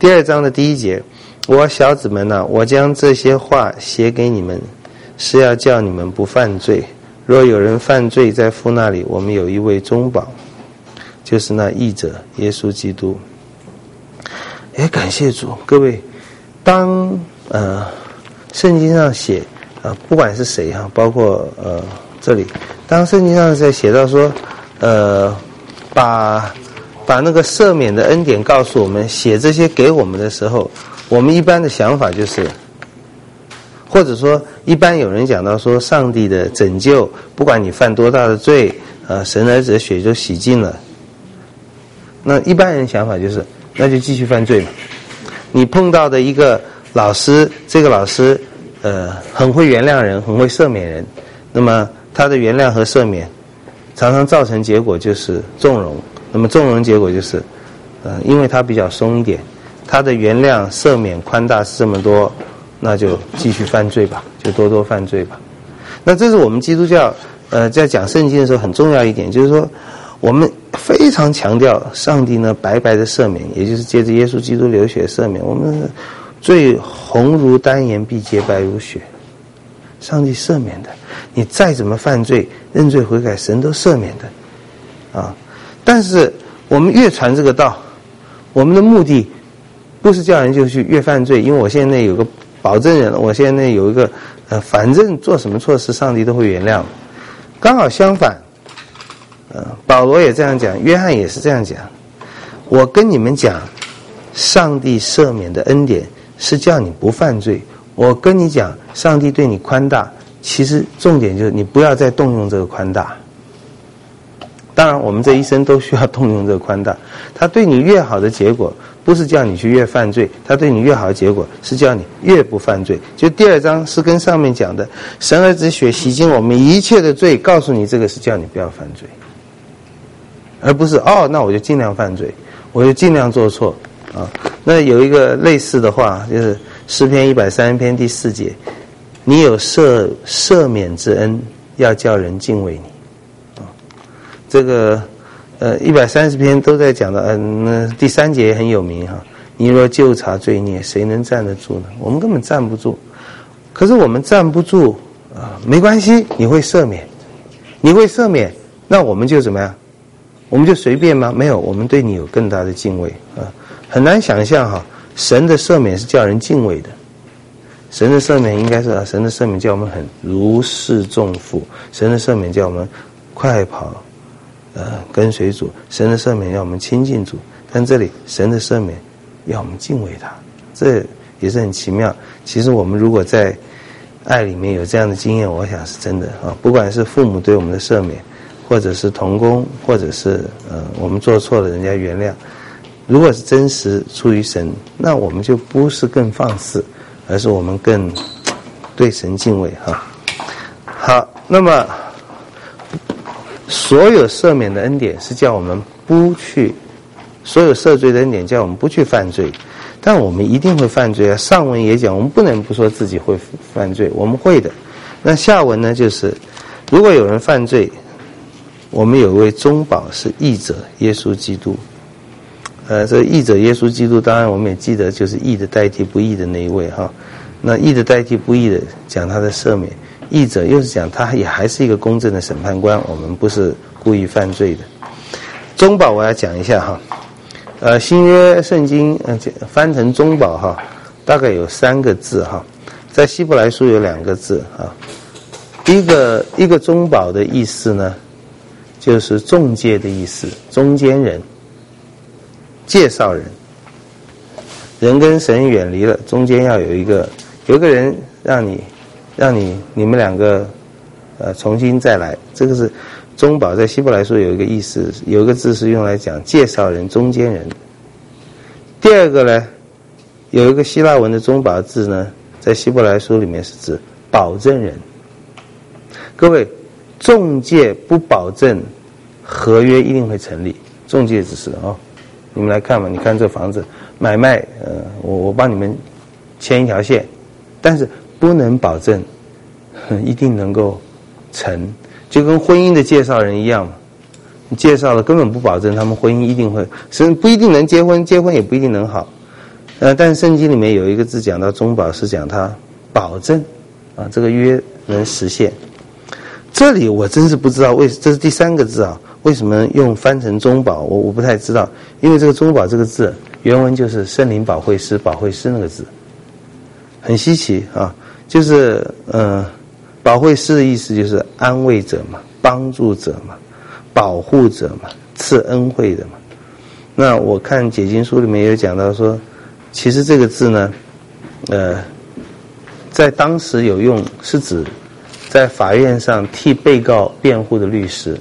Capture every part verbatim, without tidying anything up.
第二章的第一节，我小子们啊，我将这些话写给你们，是要叫你们不犯罪。若有人犯罪，在父那里，我们有一位中保，就是那义者耶稣基督。也感谢主，各位，当呃圣经上写呃不管是谁哈，包括呃这里，当圣经上在写到说呃把把那个赦免的恩典告诉我们，写这些给我们的时候，我们一般的想法就是，或者说一般有人讲到说上帝的拯救，不管你犯多大的罪，呃神儿子的血就洗净了。那一般人想法就是那就继续犯罪嘛。你碰到的一个老师，这个老师呃很会原谅人，很会赦免人，那么他的原谅和赦免常常造成结果就是纵容，那么纵容结果就是呃因为他比较松一点，他的原谅赦免宽大是这么多，那就继续犯罪吧，就多多犯罪吧。那这是我们基督教呃在讲圣经的时候很重要一点，就是说我们非常强调上帝呢白白的赦免，也就是借着耶稣基督流血赦免，我们罪红如丹颜，必洁白如雪。上帝赦免的，你再怎么犯罪认罪悔改，神都赦免的啊。但是我们越传这个道，我们的目的不是叫人就去越犯罪，因为我现在有个保证人，我现在有一个呃，反正做什么错事上帝都会原谅。刚好相反，呃，保罗也这样讲，约翰也是这样讲。我跟你们讲，上帝赦免的恩典是叫你不犯罪。我跟你讲，上帝对你宽大，其实重点就是你不要再动用这个宽大。当然，我们这一生都需要动用这个宽大。他对你越好的结果，不是叫你去越犯罪，他对你越好的结果是叫你越不犯罪。就第二章是跟上面讲的，神儿子血洗净我们一切的罪，告诉你这个是叫你不要犯罪，而不是哦，那我就尽量犯罪，我就尽量做错啊。那有一个类似的话，就是诗篇一百三十篇第四节，你有赦赦免之恩，要叫人敬畏你。啊，这个呃一百三十篇都在讲的，嗯、呃，第三节也很有名哈。你若究察罪孽，谁能站得住呢？我们根本站不住。可是我们站不住啊、呃，没关系，你会赦免，你会赦免，那我们就怎么样？我们就随便吗？没有，我们对你有更大的敬畏啊。很难想象哈，神的赦免是叫人敬畏的。神的赦免应该是啊，神的赦免叫我们很如释重负，神的赦免叫我们快跑，呃，跟随主。神的赦免要我们亲近主，但这里神的赦免要我们敬畏他，这也是很奇妙。其实我们如果在爱里面有这样的经验，我想是真的啊。不管是父母对我们的赦免，或者是同工，或者是呃我们做错了人家原谅，如果是真实出于神，那我们就不是更放肆，而是我们更对神敬畏哈。好，那么所有赦免的恩典是叫我们不去，所有赦罪的恩典叫我们不去犯罪，但我们一定会犯罪啊。上文也讲，我们不能不说自己会犯罪，我们会的。那下文呢，就是如果有人犯罪，我们有一位中保是义者耶稣基督。呃，这个义者耶稣基督，当然我们也记得就是义的代替不义的那一位哈。那义的代替不义的，讲他的赦免；义者又是讲他也还是一个公正的审判官，我们不是故意犯罪的。中保我要讲一下哈，呃，新约圣经呃翻成中保哈，大概有三个字哈，在希伯来书有两个字哈。一个一个中保的意思呢，就是中介的意思，中间人。介绍人，人跟神远离了，中间要有一个有一个人让你让你你们两个呃重新再来，这个是中保在希伯来书有一个意思，有一个字是用来讲介绍人、中间人。第二个呢，有一个希腊文的中保字呢，在希伯来书里面是指保证人。各位，中介不保证合约一定会成立，中介只是哦。你们来看嘛，你看这房子买卖，呃，我我帮你们牵一条线，但是不能保证一定能够成，就跟婚姻的介绍人一样嘛。你介绍了根本不保证他们婚姻一定会，甚至不一定能结婚，结婚也不一定能好。 呃，但是圣经里面有一个字讲到中保，是讲它保证啊，这个约能实现。这里我真是不知道为，这是第三个字啊，为什么用翻成中保？我我不太知道，因为这个中保这个字原文就是圣灵保惠师，保惠师那个字，很稀奇啊，就是呃，保惠师的意思就是安慰者嘛，帮助者嘛，保护者嘛，赐恩惠的嘛。那我看解经书里面有讲到说，其实这个字呢，呃，在当时有用，是指在法院上替被告辩护的律师，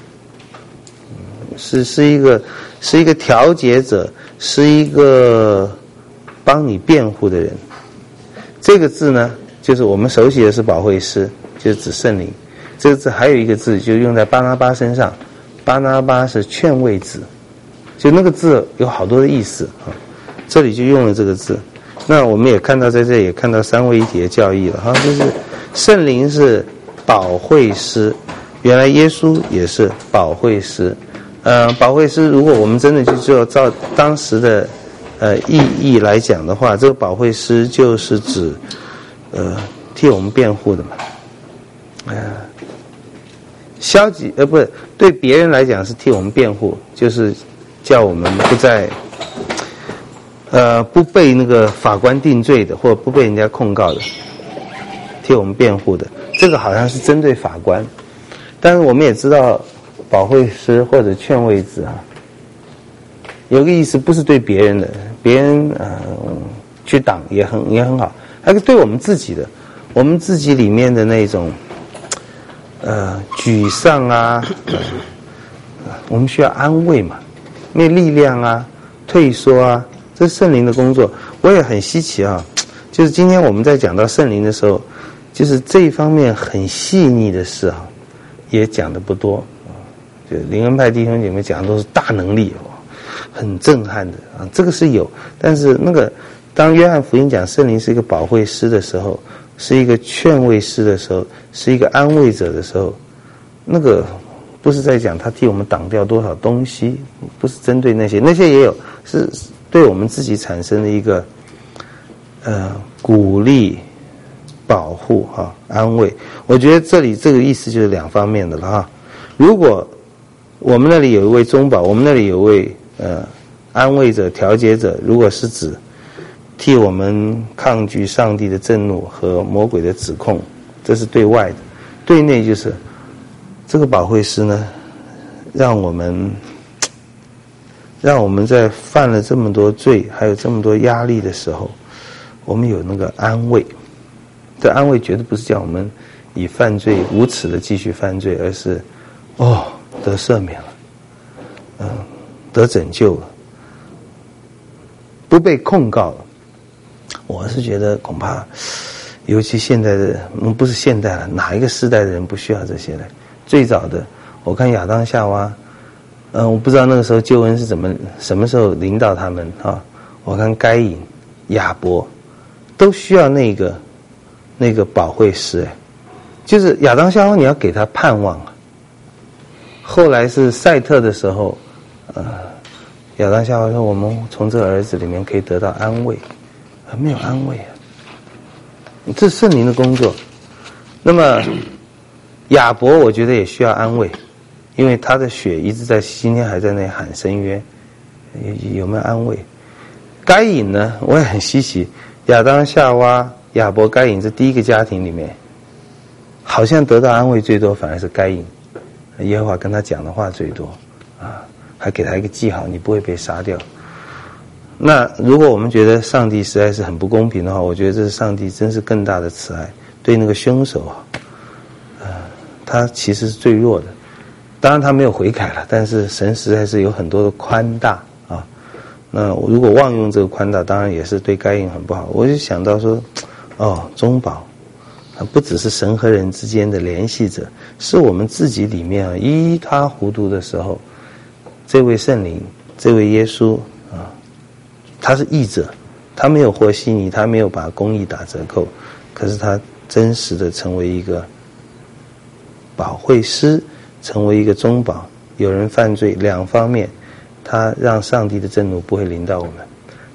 是是一个是一个调解者，是一个帮你辩护的人。这个字呢，就是我们熟悉的是保惠师，就是指圣灵。这个字还有一个字就用在巴拿巴身上，巴拿巴是劝慰子，就那个字有好多的意思啊，这里就用了这个字。那我们也看到在这里也看到三位一体的教义了哈，就是圣灵是保惠师，原来耶稣也是保惠师。呃，保惠师如果我们真的就就照当时的呃意义来讲的话，这个保惠师就是指呃替我们辩护的嘛，呃，消极呃不是对别人来讲是替我们辩护，就是叫我们不再呃不被那个法官定罪的，或者不被人家控告的，替我们辩护的。这个好像是针对法官，但是我们也知道保惠师或者劝慰子啊，有个意思不是对别人的，别人呃去挡也很也很好，还是对我们自己的，我们自己里面的那种呃沮丧啊，我们需要安慰嘛，没力量啊，退缩啊，这是圣灵的工作。我也很稀奇啊，就是今天我们在讲到圣灵的时候，就是这一方面很细腻的事啊，也讲的不多。就灵恩派弟兄姐妹讲的都是大能力哦，很震撼的啊，这个是有。但是那个当约翰福音讲圣灵是一个保惠师的时候，是一个劝慰师的时候，是一个安慰者的时候，那个不是在讲他替我们挡掉多少东西，不是针对那些，那些也有，是对我们自己产生的一个呃鼓励、保护哈、啊、安慰。我觉得这里这个意思就是两方面的了哈。如果我们那里有一位中保，我们那里有一位呃安慰者、调解者，如果是指替我们抗拒上帝的震怒和魔鬼的指控，这是对外的。对内就是这个保惠师呢，让我们让我们在犯了这么多罪，还有这么多压力的时候，我们有那个安慰。这安慰绝对不是叫我们以犯罪无耻的继续犯罪，而是哦得赦免了，嗯，得拯救了，不被控告了。我是觉得恐怕尤其现在的嗯不是现代了，哪一个时代的人不需要这些呢？最早的我看亚当夏娃，嗯，我不知道那个时候救恩是怎么什么时候临到他们啊？我看该隐、亚伯都需要那个那个保惠师，哎，就是亚当夏娃你要给他盼望啊。后来是赛特的时候，呃，亚当夏娃说我们从这个儿子里面可以得到安慰，啊，没有安慰啊，这是圣灵的工作。那么亚伯我觉得也需要安慰，因为他的血一直在今天还在那喊深渊，有有没有安慰？该隐呢，我也很稀奇，亚当夏娃、亚伯、该隐这第一个家庭里面，好像得到安慰最多反而是该隐，耶和华跟他讲的话最多啊，还给他一个记号，你不会被杀掉。那如果我们觉得上帝实在是很不公平的话，我觉得这是上帝真是更大的慈爱，对那个凶手啊，呃，他其实是最弱的。当然他没有悔改了，但是神实在是有很多的宽大啊。那如果妄用这个宽大，当然也是对该隐很不好。我就想到说，哦，中保不只是神和人之间的联系者，是我们自己里面啊一塌糊涂的时候，这位圣灵，这位耶稣啊，他是义者，他没有和稀泥，他没有把公义打折扣，可是他真实的成为一个保惠师，成为一个中保。有人犯罪，两方面，他让上帝的震怒不会临到我们，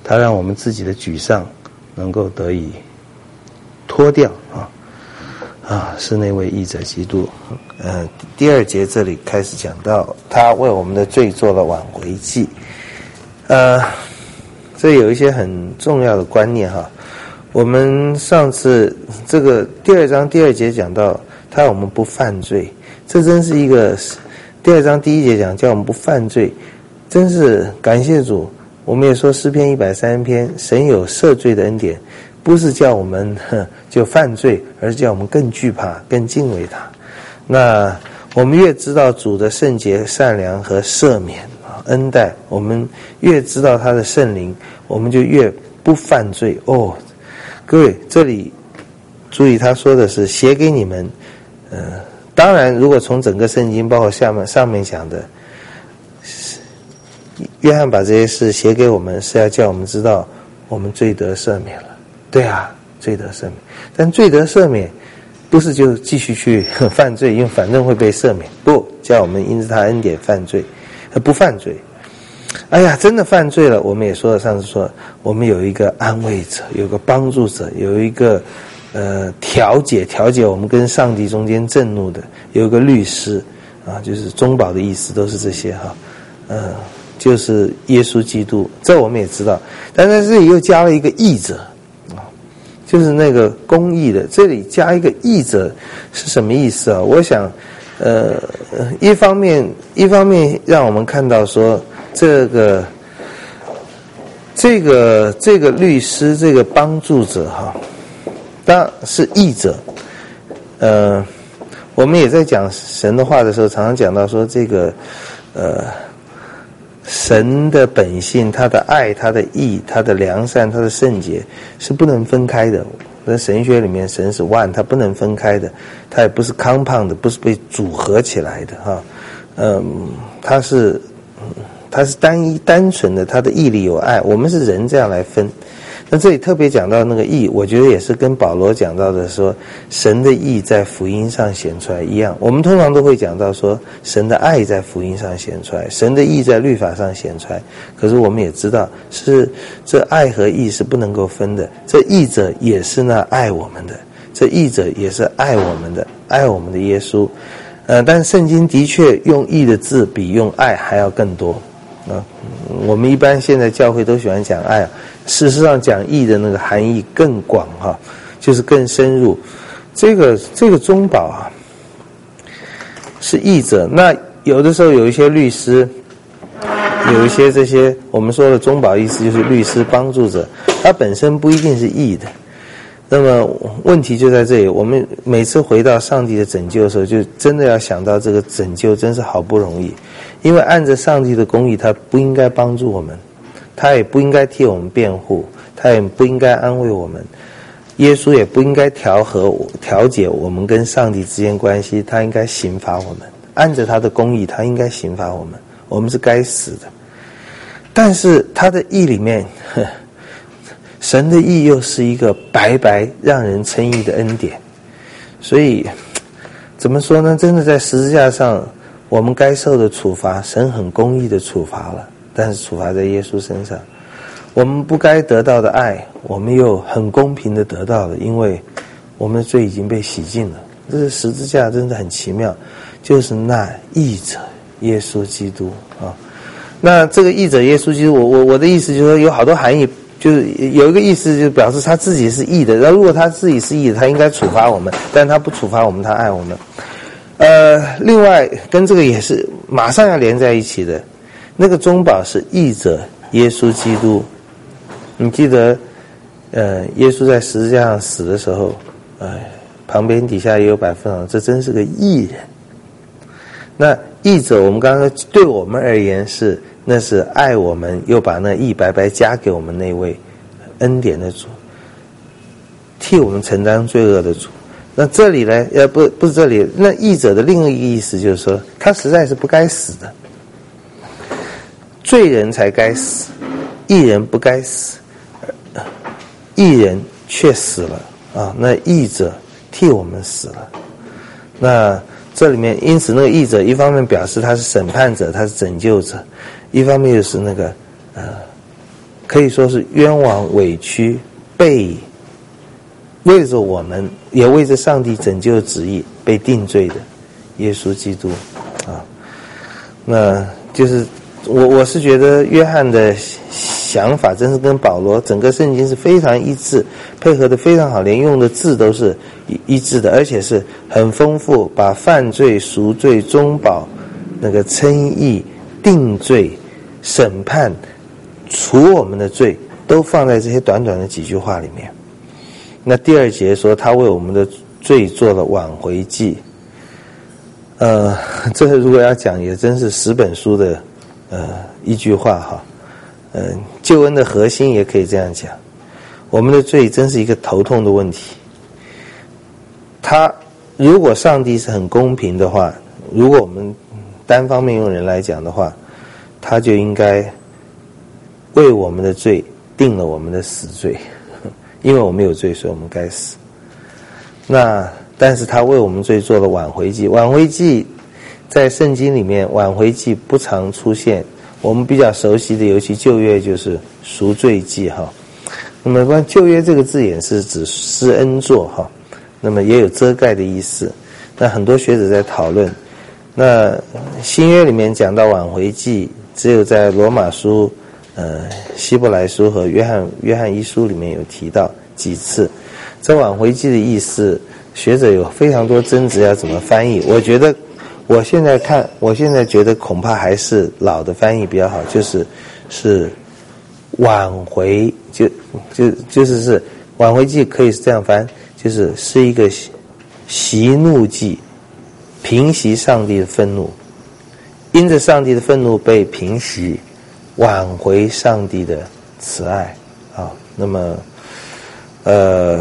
他让我们自己的沮丧能够得以脱掉啊啊，是那位义者基督。呃，第二节这里开始讲到他为我们的罪做了挽回祭。呃，这有一些很重要的观念哈。我们上次这个第二章第二节讲到他让我们不犯罪，这真是一个第二章第一节讲叫我们不犯罪，真是感谢主。我们也说诗篇一百三十篇，神有赦罪的恩典，不是叫我们就犯罪，而是叫我们更惧怕更敬畏他。那我们越知道主的圣洁善良和赦免恩待，我们越知道他的圣灵，我们就越不犯罪。哦，各位，这里注意他说的是写给你们，呃，当然如果从整个圣经包括下面上面讲的，约翰把这些事写给我们，是要叫我们知道我们罪得赦免了。对啊，罪得赦免，但罪得赦免不是就继续去犯罪，因为反正会被赦免，不，叫我们因着他恩典犯罪不犯罪。哎呀，真的犯罪了，我们也说了，上次说我们有一个安慰者，有一个帮助者，有一个呃调解调解我们跟上帝中间震怒的，有一个律师啊，就是中保的意思都是这些哈，呃，就是耶稣基督，这我们也知道，但在这里又加了一个义者啊，就是那个公义的，这里加一个义者是什么意思啊？我想呃，一方面一方面让我们看到说这个这个这个律师这个帮助者哈，当然是义者。呃，我们也在讲神的话的时候，常常讲到说这个呃神的本性，他的爱，他的义，他的良善，他的圣洁是不能分开的。在神学里面，神是 one， 它不能分开的，它也不是 compound 的，不是被组合起来的哈。嗯，它是它是单一单纯的，它的义里有爱。我们是人这样来分。那这里特别讲到那个义，我觉得也是跟保罗讲到的说神的义在福音上显出来一样。我们通常都会讲到说神的爱在福音上显出来，神的义在律法上显出来。可是我们也知道是这爱和义是不能够分的，这义者也是那爱我们的，这义者也是爱我们的，爱我们的耶稣。呃，但圣经的确用义的字比用爱还要更多啊。我们一般现在教会都喜欢讲爱，事实上讲义的那个含义更广哈，就是更深入。这个这个中保啊是义者，那有的时候有一些律师，有一些这些我们说的中保意思就是律师帮助者，他本身不一定是义的。那么问题就在这里，我们每次回到上帝的拯救的时候，就真的要想到这个拯救真是好不容易，因为按着上帝的公义，他不应该帮助我们，他也不应该替我们辩护，他也不应该安慰我们，耶稣也不应该调和调解我们跟上帝之间关系，他应该刑罚我们，按着他的公义，他应该刑罚我们，我们是该死的。但是他的义里面，呵神的义又是一个白白让人称义的恩典，所以怎么说呢？真的在十字架上，我们该受的处罚，神很公义的处罚了，但是处罚在耶稣身上。我们不该得到的爱，我们又很公平的得到了，因为我们的罪已经被洗净了。这是十字架真的很奇妙，就是那义者耶稣基督啊。那这个义者耶稣基督，我我我的意思就是说有好多含义。就是有一个意思，就表示他自己是义的。然后如果他自己是义的，他应该处罚我们，但他不处罚我们，他爱我们。呃，另外跟这个也是马上要连在一起的，那个中保是义者耶稣基督。你记得，呃，耶稣在十字架上死的时候，呃，旁边底下也有百分号，这真是个义人。那义者，我们刚刚对我们而言是。那是爱我们又把那义白白加给我们那位恩典的主，替我们承担罪恶的主。那这里呢，呃，不不是这里，那义者的另一个意思就是说，他实在是不该死的，罪人才该死，义人不该死，义人却死了啊！那义者替我们死了。那这里面，因此那个义者一方面表示他是审判者，他是拯救者。一方面就是那个呃可以说是冤枉委屈，被为着我们，也为着上帝拯救的旨意被定罪的耶稣基督啊。那就是我我是觉得约翰的想法真是跟保罗整个圣经是非常一致，配合的非常好，连用的字都是一致的，而且是很丰富，把犯罪、赎罪、中保、那个称义、定罪、审判、除我们的罪都放在这些短短的几句话里面。那第二节说他为我们的罪做了挽回祭，呃，这个如果要讲也真是十本书的呃一句话哈。嗯、呃，救恩的核心也可以这样讲，我们的罪真是一个头痛的问题。他如果上帝是很公平的话，如果我们单方面用人来讲的话，他就应该为我们的罪定了我们的死罪，因为我们有罪，所以我们该死。那但是他为我们罪做了挽回祭，挽回祭在圣经里面挽回祭不常出现，我们比较熟悉的尤其旧约就是赎罪祭哈。那么关旧约这个字眼是指施恩座哈，那么也有遮盖的意思。那很多学者在讨论，那新约里面讲到挽回祭，只有在罗马书、呃希伯来书和约翰约翰一书里面有提到几次。这挽回祭的意思，学者有非常多争执要怎么翻译。我觉得我现在看，我现在觉得恐怕还是老的翻译比较好，就是是挽回，就就就是是挽回祭可以是这样翻，就是是一个息怒祭，平息上帝的愤怒，因着上帝的愤怒被平息，挽回上帝的慈爱啊。那么呃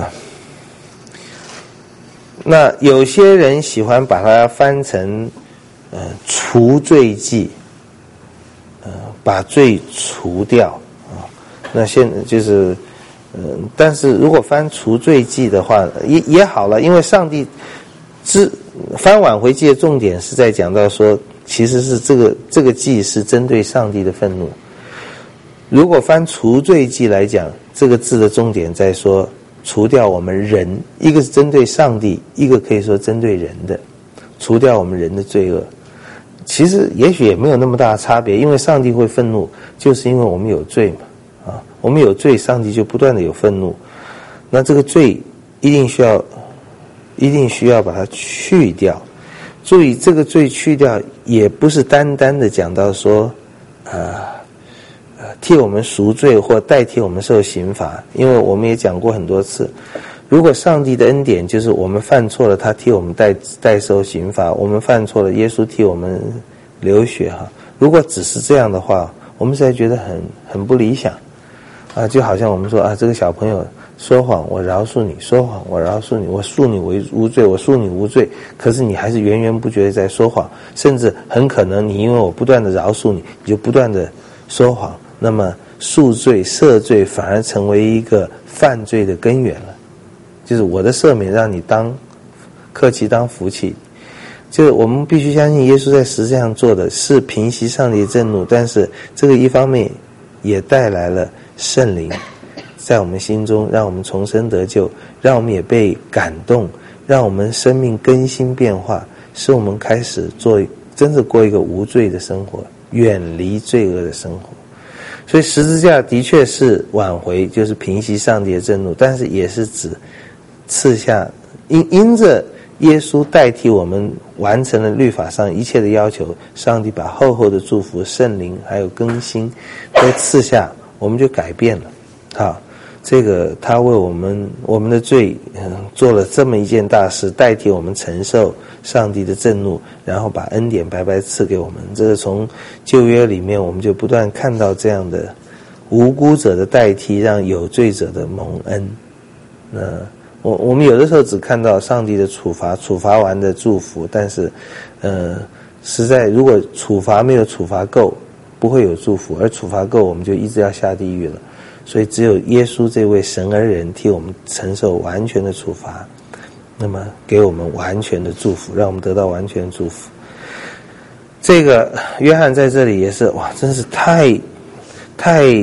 那有些人喜欢把它翻成呃除罪祭，呃把罪除掉啊。那现就是嗯、呃，但是如果翻除罪祭的话也也好了，因为上帝之翻挽回祭的重点是在讲到说，其实是这个这个祭是针对上帝的愤怒。如果翻除罪祭来讲，这个字的重点在说除掉我们人，一个是针对上帝，一个可以说针对人的，除掉我们人的罪恶。其实也许也没有那么大的差别，因为上帝会愤怒，就是因为我们有罪嘛，啊，我们有罪，上帝就不断的有愤怒。那这个罪一定需要，一定需要把它去掉。注意，这个罪去掉，也不是单单的讲到说，呃。替我们赎罪或代替我们受刑罚，因为我们也讲过很多次，如果上帝的恩典就是我们犯错了，他替我们代代受刑罚，我们犯错了，耶稣替我们流血哈。如果只是这样的话，我们实在觉得很很不理想啊，就好像我们说啊，这个小朋友说谎我饶恕你，说谎我饶恕你，我恕你为无罪，我恕你无罪，可是你还是源源不绝的在说谎，甚至很可能你因为我不断的饶恕你，你就不断的说谎，那么恕罪赦罪反而成为一个犯罪的根源了。就是我的赦免让你当客气当福气，就是我们必须相信耶稣在十字架上做的是平息上帝的震怒，但是这个一方面也带来了圣灵在我们心中，让我们重生得救，让我们也被感动，让我们生命更新变化，使我们开始做真的过一个无罪的生活，远离罪恶的生活。所以十字架的确是挽回，就是平息上帝的震怒，但是也是指赐下因因着耶稣代替我们完成了律法上一切的要求，上帝把厚厚的祝福、圣灵还有更新都赐下，我们就改变了。好，这个他为我们我们的罪、嗯、做了这么一件大事，代替我们承受上帝的震怒，然后把恩典白白赐给我们。这个从旧约里面我们就不断看到这样的无辜者的代替，让有罪者的蒙恩。那我我们有的时候只看到上帝的处罚，处罚完的祝福，但是呃，实在如果处罚没有处罚够，不会有祝福，而处罚够，我们就一直要下地狱了。所以只有耶稣这位神儿人替我们承受完全的处罚，那么给我们完全的祝福，让我们得到完全的祝福。这个约翰在这里也是哇，真是太太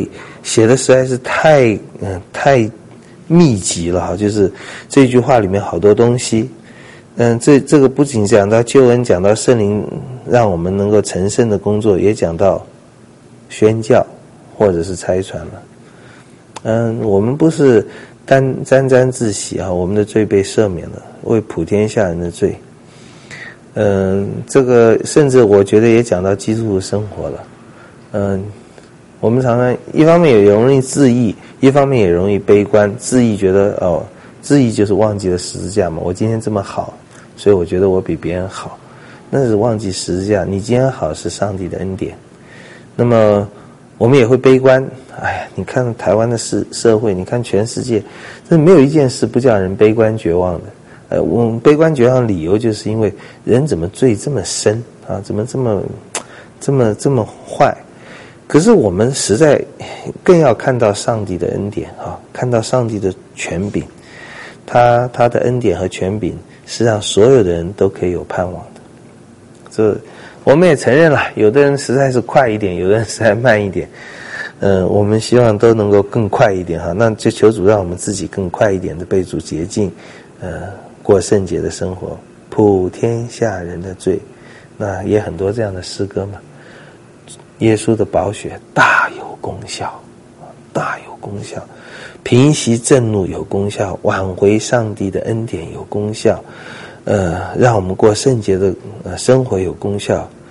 写的实在是太嗯、呃、太密集了哈，就是这句话里面好多东西。嗯，这这个不仅讲到救恩，讲到圣灵让我们能够成圣的工作，也讲到宣教或者是差传了。嗯，我们不是单沾沾自喜啊，我们的罪被赦免了，为普天下人的罪。嗯，这个甚至我觉得也讲到基督的生活了。嗯，我们常常一方面也容易自义，一方面也容易悲观。自义觉得哦，自义就是忘记了十字架嘛，我今天这么好，所以我觉得我比别人好，那是忘记十字架。你今天好是上帝的恩典。那么我们也会悲观，哎呀，你看台湾的社社会，你看全世界，这没有一件事不叫人悲观绝望的。呃，我们悲观绝望的理由就是因为人怎么罪这么深啊，怎么这么这么这么坏。可是我们实在更要看到上帝的恩典啊，看到上帝的权柄，他他的恩典和权柄是让所有的人都可以有盼望的。这我们也承认了，有的人实在是快一点，有的人实在慢一点。嗯，我们希望都能够更快一点哈，那就求主让我们自己更快一点的被主洁净，呃，过圣洁的生活，普天下人的罪。那也很多这样的诗歌嘛。耶稣的宝血大有功效，大有功效，平息震怒有功效，挽回上帝的恩典有功效，呃，让我们过圣洁的呃生活有功效，